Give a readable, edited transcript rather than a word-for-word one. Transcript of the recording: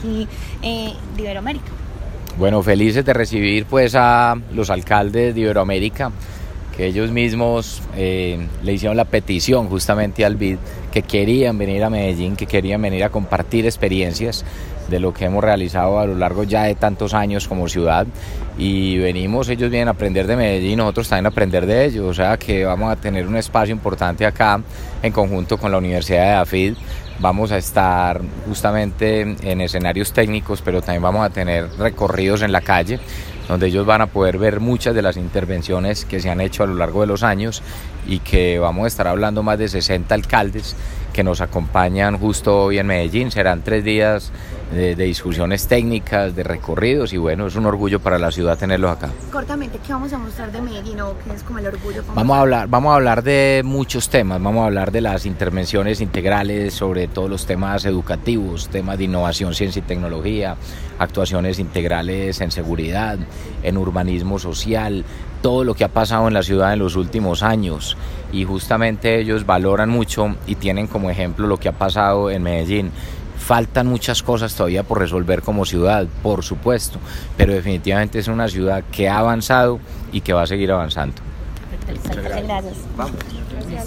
aquí de Iberoamérica. Bueno, felices de recibir pues a los alcaldes de Iberoamérica, que ellos mismos le hicieron la petición justamente al BID, que querían venir a Medellín, que querían venir a compartir experiencias de lo que hemos realizado a lo largo ya de tantos años como ciudad, y venimos, ellos vienen a aprender de Medellín, nosotros también a aprender de ellos, o sea que vamos a tener un espacio importante acá en conjunto con la Universidad de AFID. Vamos a estar justamente en escenarios técnicos, pero también vamos a tener recorridos en la calle, donde ellos van a poder ver muchas de las intervenciones que se han hecho a lo largo de los años, y que vamos a estar hablando más de 60 alcaldes que nos acompañan justo hoy en Medellín. Serán 3 días de discusiones técnicas, de recorridos, y bueno, es un orgullo para la ciudad tenerlos acá. Cortamente, ¿qué vamos a mostrar de Medellín o qué es como el orgullo? Vamos a hablar de muchos temas, vamos a hablar de las intervenciones integrales, sobre todos los temas educativos, temas de innovación, ciencia y tecnología, actuaciones integrales en seguridad, en urbanismo social, todo lo que ha pasado en la ciudad en los últimos años, y justamente ellos valoran mucho y tienen como ejemplo lo que ha pasado en Medellín. Faltan muchas cosas todavía por resolver como ciudad, por supuesto, pero definitivamente es una ciudad que ha avanzado y que va a seguir avanzando. Perfecto, muchas gracias. Vamos.